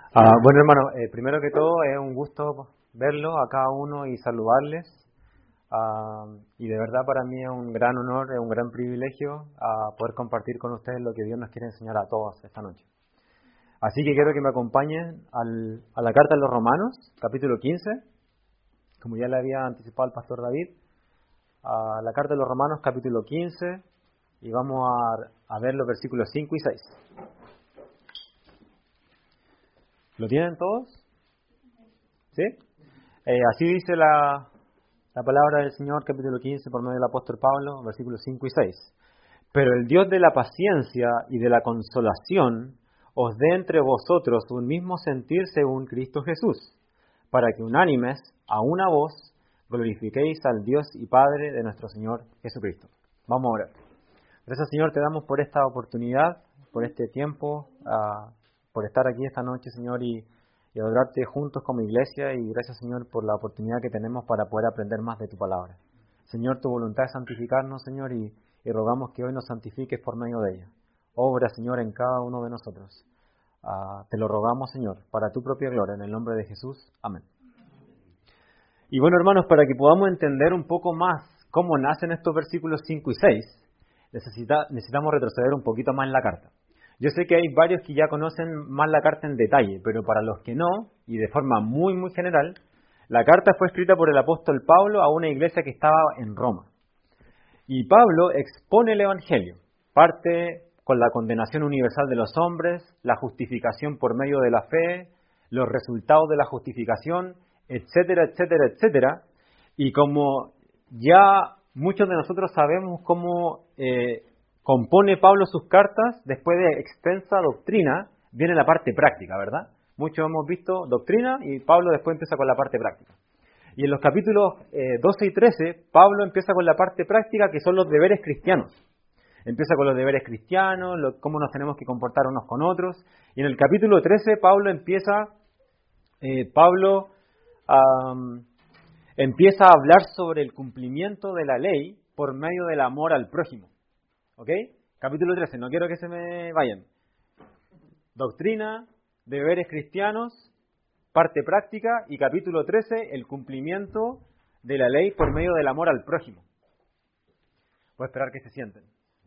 Bueno, hermano, primero que todo es un gusto verlos a cada uno y saludarles. Y de verdad para mí es un gran honor, es un gran privilegio poder compartir con ustedes lo que Dios nos quiere enseñar a todos esta noche. Así que quiero que me acompañen a la carta de los Romanos, capítulo 15, como ya le había anticipado el pastor David, a la carta de los Romanos, capítulo 15, y vamos a ver los versículos 5 y 6. ¿Lo tienen todos? ¿Sí? Así dice la palabra del Señor, capítulo 15, por medio del apóstol Pablo, versículos 5 y 6. Pero el Dios de la paciencia y de la consolación os dé entre vosotros un mismo sentir según Cristo Jesús, para que unánimes, a una voz, glorifiquéis al Dios y Padre de nuestro Señor Jesucristo. Vamos a orar. Gracias, Señor, te damos por esta oportunidad, por este tiempo, por estar aquí esta noche, Señor, y adorarte juntos como iglesia, y gracias, Señor, por la oportunidad que tenemos para poder aprender más de tu palabra. Señor, tu voluntad es santificarnos, Señor, y rogamos que hoy nos santifiques por medio de ella. Obra, Señor, en cada uno de nosotros. Te lo rogamos, Señor, para tu propia gloria, en el nombre de Jesús. Amén. Y bueno, hermanos, para que podamos entender un poco más cómo nacen estos versículos 5 y 6, necesitamos retroceder un poquito más en la carta. Yo sé que hay varios que ya conocen más la carta en detalle, pero para los que no, y de forma muy, muy general, la carta fue escrita por el apóstol Pablo a una iglesia que estaba en Roma. Y Pablo expone el Evangelio, parte con la condenación universal de los hombres, la justificación por medio de la fe, los resultados de la justificación, etcétera, etcétera, etcétera. Y como ya muchos de nosotros sabemos cómo compone Pablo sus cartas, después de extensa doctrina, viene la parte práctica, ¿verdad? Muchos hemos visto doctrina y Pablo después empieza con la parte práctica. Y en los capítulos 12 y 13, Pablo empieza con la parte práctica, que son los deberes cristianos. Empieza con los deberes cristianos, cómo nos tenemos que comportar unos con otros. Y en el capítulo 13, Pablo empieza a hablar sobre el cumplimiento de la ley por medio del amor al prójimo. ¿Ok? Capítulo 13, no quiero que se me vayan. Doctrina, deberes cristianos, parte práctica, y capítulo 13, el cumplimiento de la ley por medio del amor al prójimo. Voy a esperar que se sienten.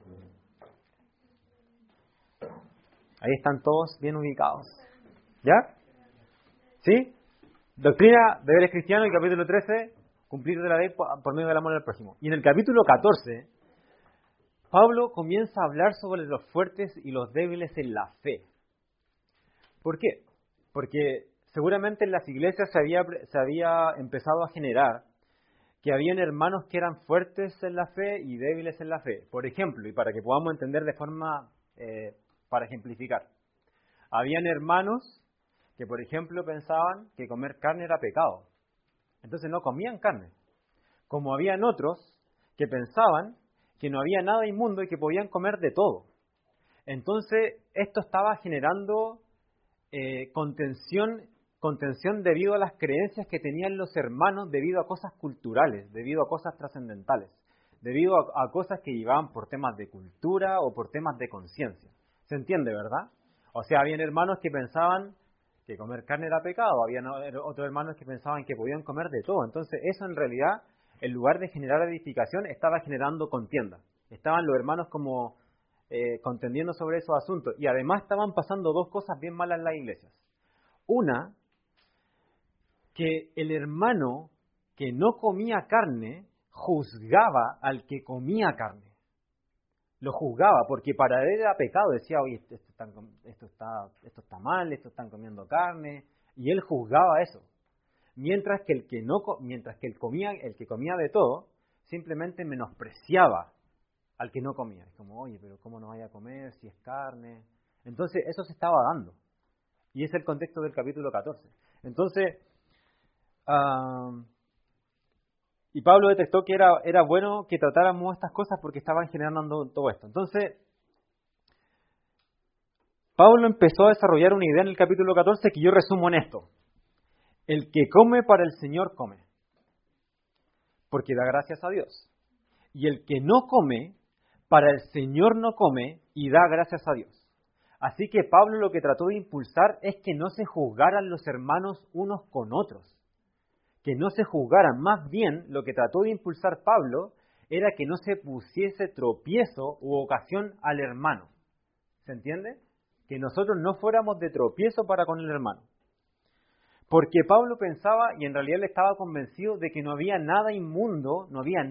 Ahí están todos bien ubicados. ¿Ya? ¿Sí? Doctrina, deberes cristianos, y capítulo 13, cumplir de la ley por medio del amor al prójimo. Y en el capítulo 14, Pablo comienza a hablar sobre los fuertes y los débiles en la fe. ¿Por qué? Porque seguramente en las iglesias se había empezado a generar que habían hermanos que eran fuertes en la fe y débiles en la fe. Por ejemplo, y para que podamos entender de forma, para ejemplificar, habían hermanos que, por ejemplo, pensaban que comer carne era pecado. Entonces no comían carne. Como habían otros que pensaban que no había nada inmundo y que podían comer de todo. Entonces esto estaba generando contención debido a las creencias que tenían los hermanos, debido a cosas culturales, debido a cosas trascendentales, debido a cosas que llevaban por temas de cultura o por temas de conciencia. ¿Se entiende, verdad? O sea, habían hermanos que pensaban que comer carne era pecado, habían otros hermanos que pensaban que podían comer de todo. Entonces eso en realidad, en lugar de generar edificación, estaba generando contienda. Estaban los hermanos como contendiendo sobre esos asuntos. Y además estaban pasando dos cosas bien malas en las iglesias. Una, que el hermano que no comía carne juzgaba al que comía carne. Lo juzgaba porque para él era pecado. Decía, oye, esto está mal, esto están comiendo carne. Y él juzgaba eso. Mientras que el que comía de todo, simplemente menospreciaba al que no comía. Es como, oye, pero ¿cómo no vaya a comer si es carne? Entonces, eso se estaba dando. Y es el contexto del capítulo 14. Entonces, y Pablo detectó que era bueno que tratáramos estas cosas porque estaban generando todo esto. Entonces, Pablo empezó a desarrollar una idea en el capítulo 14 que yo resumo en esto. El que come para el Señor come, porque da gracias a Dios. Y el que no come, para el Señor no come y da gracias a Dios. Así que Pablo lo que trató de impulsar es que no se juzgaran los hermanos unos con otros. Que no se juzgaran. Más bien, lo que trató de impulsar Pablo era que no se pusiese tropiezo u ocasión al hermano. ¿Se entiende? Que nosotros no fuéramos de tropiezo para con el hermano. Porque Pablo pensaba, y en realidad él estaba convencido, de que no había nada inmundo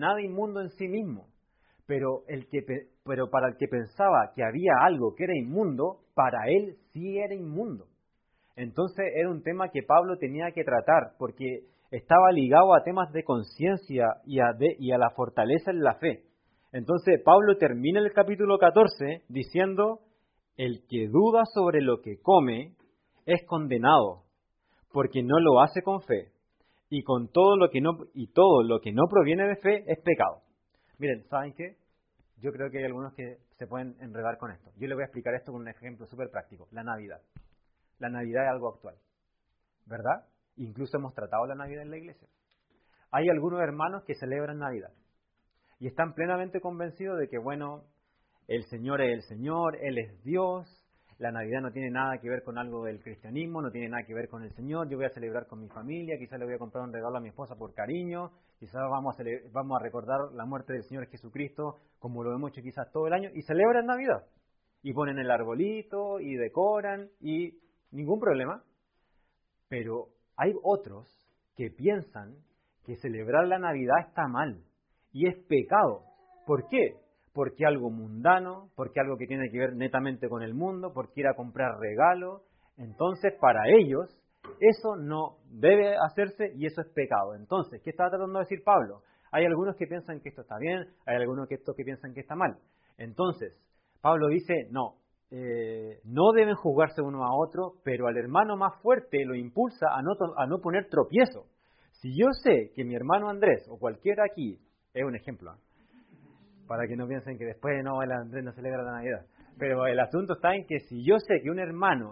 en sí mismo. Pero para el que pensaba que había algo que era inmundo, para él sí era inmundo. Entonces era un tema que Pablo tenía que tratar, porque estaba ligado a temas de conciencia y a la fortaleza en la fe. Entonces Pablo termina el capítulo 14 diciendo: el que duda sobre lo que come es condenado, porque no lo hace con fe, y todo lo que no proviene de fe es pecado. Miren, ¿saben qué? Yo creo que hay algunos que se pueden enredar con esto. Yo les voy a explicar esto con un ejemplo súper práctico. La Navidad. La Navidad es algo actual, ¿verdad? Incluso hemos tratado la Navidad en la iglesia. Hay algunos hermanos que celebran Navidad y están plenamente convencidos de que, bueno, el Señor es el Señor, Él es Dios, la Navidad no tiene nada que ver con algo del cristianismo, no tiene nada que ver con el Señor, yo voy a celebrar con mi familia, quizás le voy a comprar un regalo a mi esposa por cariño, quizás vamos a recordar la muerte del Señor Jesucristo como lo hemos hecho quizás todo el año, y celebran Navidad, y ponen el arbolito, y decoran, y ningún problema. Pero hay otros que piensan que celebrar la Navidad está mal, y es pecado. ¿Por qué? Porque algo mundano, porque algo que tiene que ver netamente con el mundo, porque ir a comprar regalos. Entonces, para ellos, eso no debe hacerse y eso es pecado. Entonces, ¿qué está tratando de decir Pablo? Hay algunos que piensan que esto está bien, hay algunos que piensan que está mal. Entonces, Pablo dice, no deben juzgarse uno a otro, pero al hermano más fuerte lo impulsa a no poner tropiezo. Si yo sé que mi hermano Andrés, o cualquiera aquí, es un ejemplo, para que no piensen que después el Andrés no celebra la Navidad. Pero el asunto está en que si yo sé que un hermano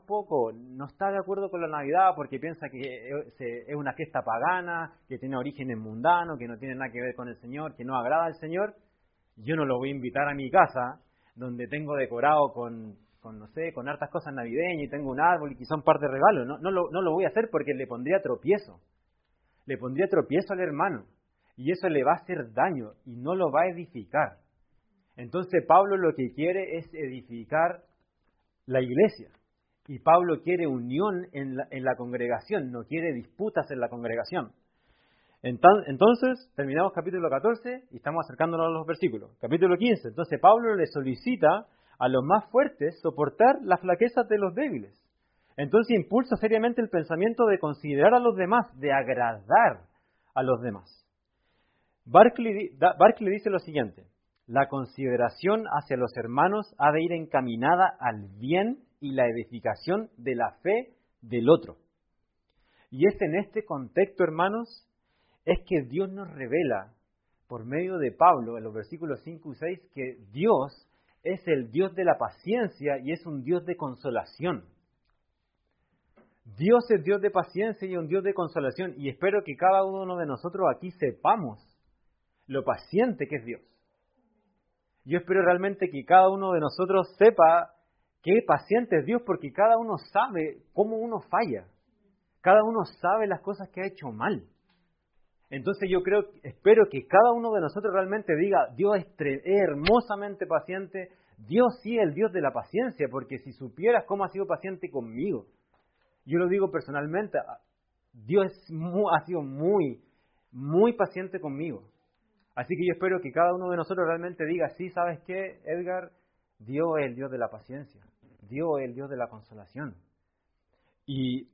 no está de acuerdo con la Navidad porque piensa que es una fiesta pagana, que tiene orígenes mundanos, que no tiene nada que ver con el Señor, que no agrada al Señor, yo no lo voy a invitar a mi casa, donde tengo decorado con hartas cosas navideñas y tengo un árbol y quizá un par de regalos. No lo voy a hacer porque le pondría tropiezo. Le pondría tropiezo al hermano. Y eso le va a hacer daño y no lo va a edificar. Entonces Pablo lo que quiere es edificar la iglesia. Y Pablo quiere unión en la congregación, no quiere disputas en la congregación. Entonces, terminamos capítulo 14 y estamos acercándonos a los versículos. Capítulo 15. Entonces Pablo le solicita a los más fuertes soportar las flaquezas de los débiles. Entonces impulsa seriamente el pensamiento de considerar a los demás, de agradar a los demás. Barclay dice lo siguiente: la consideración hacia los hermanos ha de ir encaminada al bien y la edificación de la fe del otro. Y es en este contexto, hermanos, es que Dios nos revela, por medio de Pablo, en los versículos 5 y 6, que Dios es el Dios de la paciencia y es un Dios de consolación. Dios es Dios de paciencia y un Dios de consolación, y espero que cada uno de nosotros aquí sepamos lo paciente que es Dios. Yo espero realmente que cada uno de nosotros sepa qué paciente es Dios, porque cada uno sabe cómo uno falla. Cada uno sabe las cosas que ha hecho mal. Entonces espero que cada uno de nosotros realmente diga, Dios es hermosamente paciente, Dios sí es el Dios de la paciencia, porque si supieras cómo ha sido paciente conmigo, yo lo digo personalmente, Dios ha sido muy, muy paciente conmigo. Así que yo espero que cada uno de nosotros realmente diga, sí, ¿sabes qué, Edgar? Dios es el Dios de la paciencia, Dios es el Dios de la consolación. Y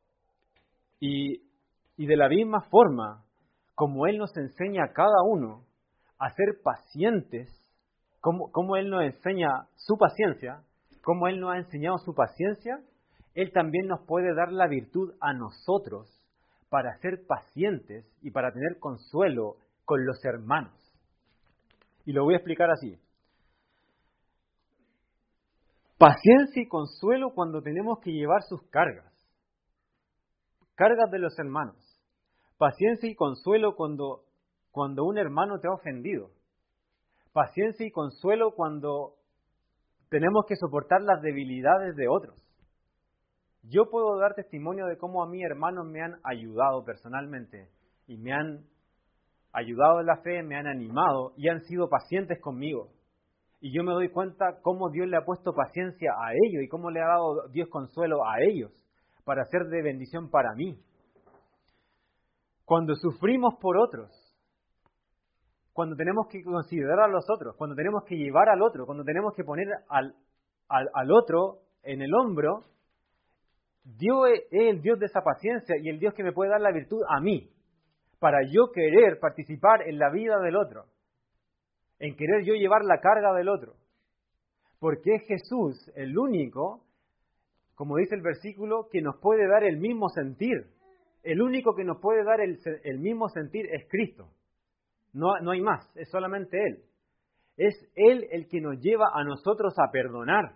de la misma forma, como Él nos enseña a cada uno a ser pacientes, como Él nos enseña su paciencia, como Él nos ha enseñado su paciencia, Él también nos puede dar la virtud a nosotros para ser pacientes y para tener consuelo con los hermanos. Y lo voy a explicar así. Paciencia y consuelo cuando tenemos que llevar sus cargas. Cargas de los hermanos. Paciencia y consuelo cuando un hermano te ha ofendido. Paciencia y consuelo cuando tenemos que soportar las debilidades de otros. Yo puedo dar testimonio de cómo a mí hermanos me han ayudado personalmente y me han ayudado en la fe, me han animado y han sido pacientes conmigo. Y yo me doy cuenta cómo Dios le ha puesto paciencia a ellos y cómo le ha dado Dios consuelo a ellos para ser de bendición para mí. Cuando sufrimos por otros, cuando tenemos que considerar a los otros, cuando tenemos que llevar al otro, cuando tenemos que poner al otro en el hombro, Dios es el Dios de esa paciencia y el Dios que me puede dar la virtud a mí, para yo querer participar en la vida del otro, en querer yo llevar la carga del otro. Porque es Jesús el único, como dice el versículo, que nos puede dar el mismo sentir. El único que nos puede dar el mismo sentir es Cristo. No hay más, es solamente Él. Es Él el que nos lleva a nosotros a perdonar.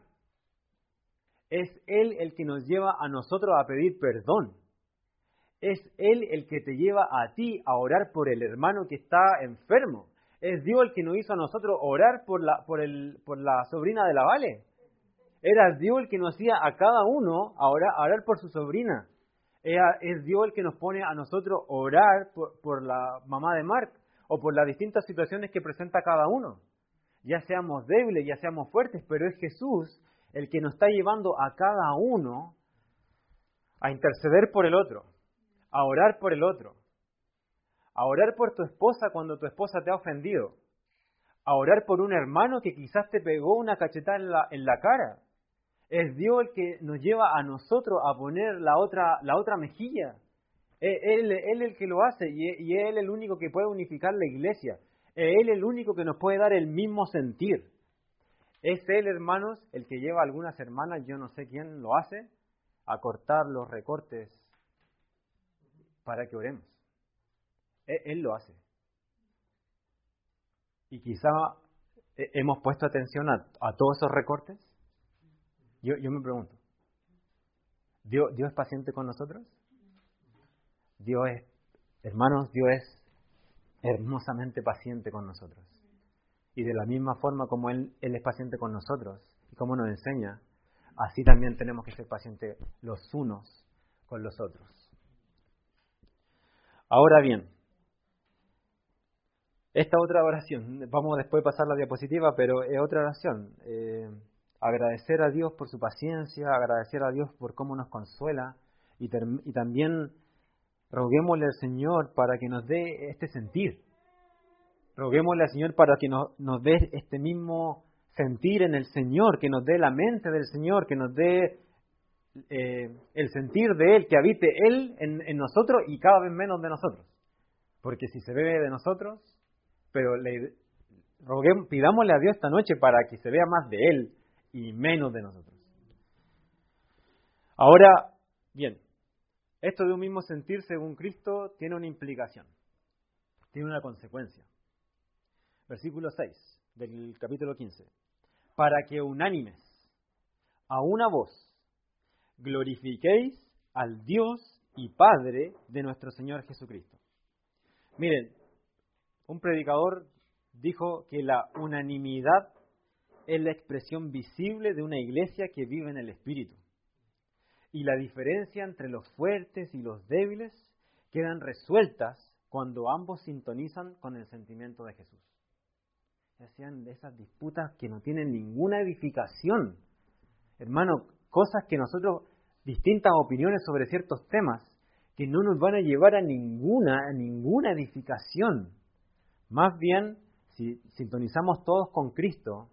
Es Él el que nos lleva a nosotros a pedir perdón. Es Él el que te lleva a ti a orar por el hermano que está enfermo. Es Dios el que nos hizo a nosotros orar por la sobrina de la Vale. Era Dios el que nos hacía a cada uno a orar por su sobrina. Es Dios el que nos pone a nosotros orar por la mamá de Mark o por las distintas situaciones que presenta cada uno. Ya seamos débiles, ya seamos fuertes, pero es Jesús el que nos está llevando a cada uno a interceder por el otro, a orar por el otro, a orar por tu esposa cuando tu esposa te ha ofendido, a orar por un hermano que quizás te pegó una cachetada en la cara. Es Dios el que nos lleva a nosotros a poner la otra mejilla. Él es el que lo hace y Él es el único que puede unificar la iglesia. Él es el único que nos puede dar el mismo sentir. Es Él, hermanos, el que lleva a algunas hermanas, yo no sé quién lo hace, a cortar los recortes para que oremos. Él lo hace. Y quizá hemos puesto atención a todos esos recortes. Yo me pregunto, ¿Dios es paciente con nosotros? Hermanos, Dios es hermosamente paciente con nosotros. Y de la misma forma como Él es paciente con nosotros y como nos enseña, así también tenemos que ser pacientes los unos con los otros. Ahora bien, esta otra oración, vamos después a pasar la diapositiva, pero es otra oración. Agradecer a Dios por su paciencia, agradecer a Dios por cómo nos consuela y también roguémosle al Señor para que nos dé este sentir. Roguémosle al Señor para que nos dé este mismo sentir en el Señor, que nos dé la mente del Señor, que nos dé el sentir de Él, que habite Él en nosotros y cada vez menos de nosotros. Porque si se bebe de nosotros, pero pidámosle a Dios esta noche para que se vea más de Él y menos de nosotros. Ahora, bien, esto de un mismo sentir según Cristo tiene una implicación, tiene una consecuencia. Versículo 6 del capítulo 15. Para que unánimes, a una voz, glorifiquéis al Dios y Padre de nuestro Señor Jesucristo. Miren, un predicador dijo que la unanimidad es la expresión visible de una iglesia que vive en el Espíritu. Y la diferencia entre los fuertes y los débiles quedan resueltas cuando ambos sintonizan con el sentimiento de Jesús. Ya sean de esas disputas que no tienen ninguna edificación. Hermano, cosas que nosotros, distintas opiniones sobre ciertos temas, que no nos van a llevar a ninguna edificación. Más bien, si sintonizamos todos con Cristo,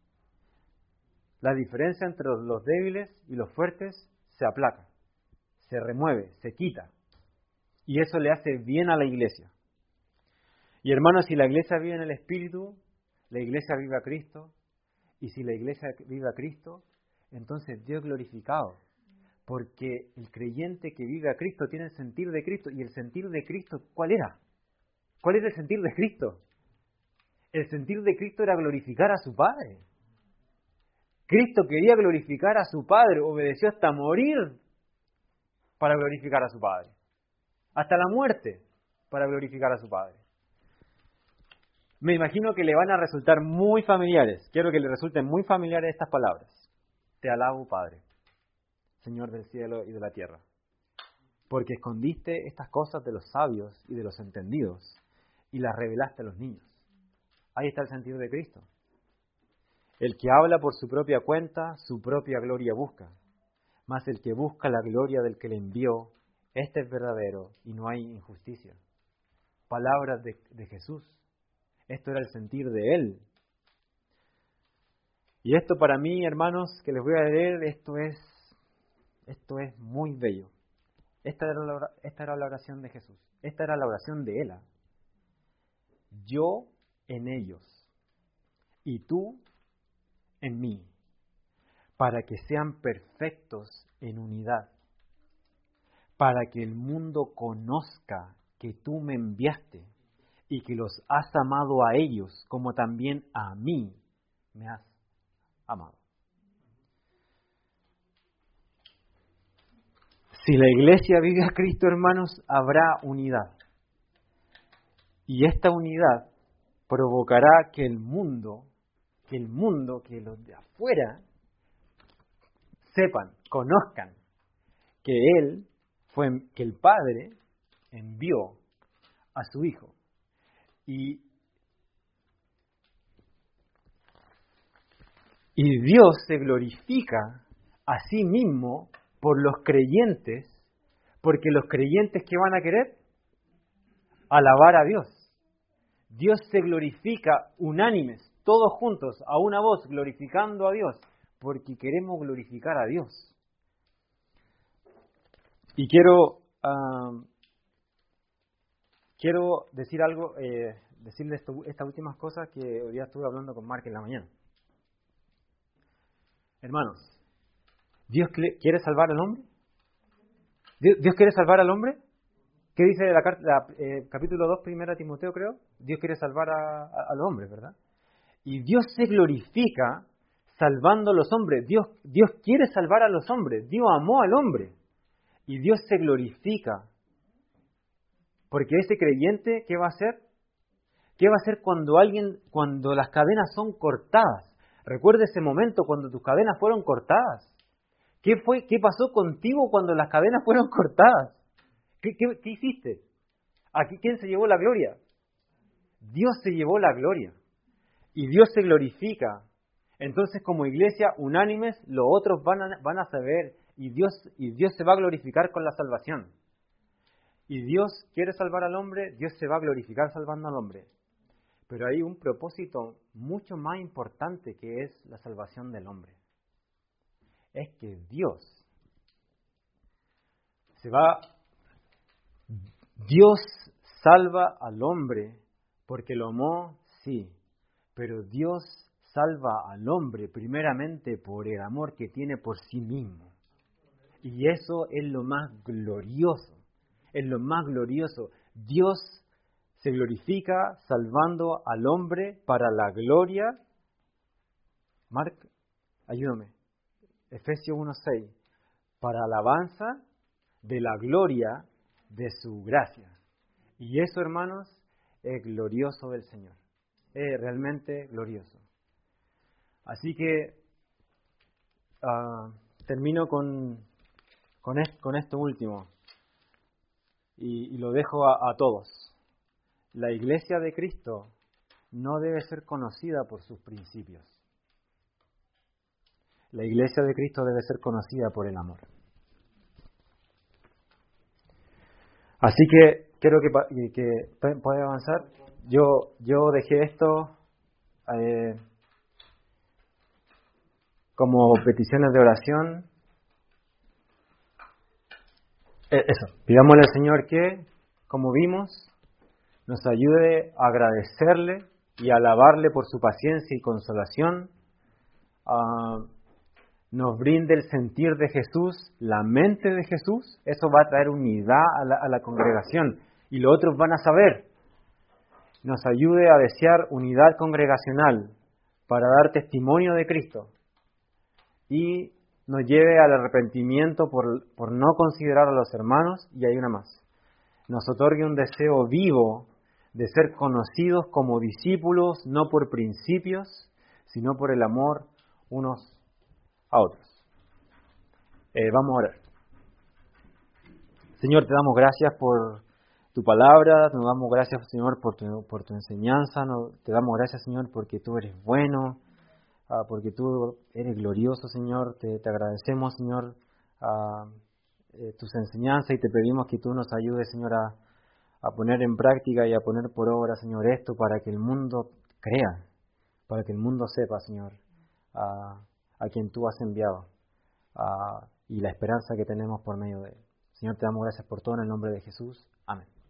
la diferencia entre los débiles y los fuertes se aplaca, se remueve, se quita. Y eso le hace bien a la iglesia. Y hermanos, si la iglesia vive en el Espíritu, la iglesia vive a Cristo. Y si la iglesia vive a Cristo, entonces Dios es glorificado. Porque el creyente que vive a Cristo tiene el sentir de Cristo. ¿Y el sentir de Cristo cuál era? ¿Cuál era el sentir de Cristo? El sentir de Cristo era glorificar a su Padre. Cristo quería glorificar a su Padre, obedeció hasta morir para glorificar a su Padre. Hasta la muerte para glorificar a su Padre. Me imagino que le van a resultar muy familiares. Quiero que le resulten muy familiares estas palabras. Te alabo, Padre, Señor del cielo y de la tierra, porque escondiste estas cosas de los sabios y de los entendidos y las revelaste a los niños. Ahí está el sentido de Cristo. El que habla por su propia cuenta, su propia gloria busca. Mas el que busca la gloria del que le envió, este es verdadero y no hay injusticia. Palabras de Jesús. Esto era el sentir de Él. Y esto para mí, hermanos, que les voy a leer, esto es muy bello. Esta era la oración de Jesús. Esta era la oración de Él. Yo en ellos y tú en mí, para que sean perfectos en unidad, para que el mundo conozca que tú me enviaste y que los has amado a ellos como también a mí me has amado. Si la iglesia vive a Cristo, hermanos, habrá unidad. Y esta unidad provocará que el mundo, que los de afuera sepan, conozcan que que el Padre envió a su Hijo. Y Dios se glorifica a sí mismo por los creyentes, porque los creyentes, ¿qué van a querer? Alabar a Dios. Dios se glorifica unánimes, todos juntos, a una voz, glorificando a Dios, porque queremos glorificar a Dios. Y quiero decir algo, decirles estas últimas cosas que hoy día estuve hablando con Mark en la mañana. Hermanos, ¿Dios quiere salvar al hombre? ¿Dios quiere salvar al hombre? ¿Qué dice capítulo 2, 1 Timoteo, creo? Dios quiere salvar a los hombres, ¿verdad? Y Dios se glorifica salvando a los hombres. Dios quiere salvar a los hombres. Dios amó al hombre. Y Dios se glorifica. Porque ese creyente, ¿qué va a hacer? ¿Qué va a hacer cuando las cadenas son cortadas? Recuerda ese momento cuando tus cadenas fueron cortadas. ¿Qué pasó contigo cuando las cadenas fueron cortadas? ¿Qué hiciste? ¿Aquí quién se llevó la gloria? Dios se llevó la gloria. Y Dios se glorifica. Entonces, como iglesia, unánimes, los otros van a saber, y Dios se va a glorificar con la salvación. Y Dios quiere salvar al hombre, Dios se va a glorificar salvando al hombre. Pero hay un propósito mucho más importante, que es la salvación del hombre. Es que Dios salva al hombre porque lo amó, sí, pero Dios salva al hombre primeramente por el amor que tiene por sí mismo. Y eso es lo más glorioso, es lo más glorioso. Dios se glorifica salvando al hombre para la gloria. Mark, ayúdame. Efesios 1:6, para alabanza de la gloria de su gracia. Y eso, hermanos, es glorioso del Señor. Es realmente glorioso. Así que termino con esto último. Y lo dejo a todos. La iglesia de Cristo no debe ser conocida por sus principios. La iglesia de Cristo debe ser conocida por el amor. Así que quiero que pueda avanzar. Yo dejé esto como peticiones de oración. Eso, pidámosle al Señor que, como vimos, nos ayude a agradecerle y a alabarle por su paciencia y consolación. Nos brinde el sentir de Jesús, la mente de Jesús. Eso va a traer unidad a la congregación y los otros van a saber. Nos ayude a desear unidad congregacional para dar testimonio de Cristo y nos lleve al arrepentimiento por no considerar a los hermanos. Y hay una más: nos otorgue un deseo vivo de ser conocidos como discípulos, no por principios, sino por el amor unos a otros. Vamos a orar. Señor, te damos gracias por tu palabra, te damos gracias, Señor, por tu enseñanza, te damos gracias, Señor, porque tú eres bueno, porque tú eres glorioso, Señor. Te agradecemos, Señor, tus enseñanzas, y te pedimos que tú nos ayudes, Señor, a poner en práctica y a poner por obra, Señor, esto para que el mundo crea, para que el mundo sepa, Señor, a quien tú has enviado y la esperanza que tenemos por medio de él. Señor, te damos gracias por todo en el nombre de Jesús. Amén.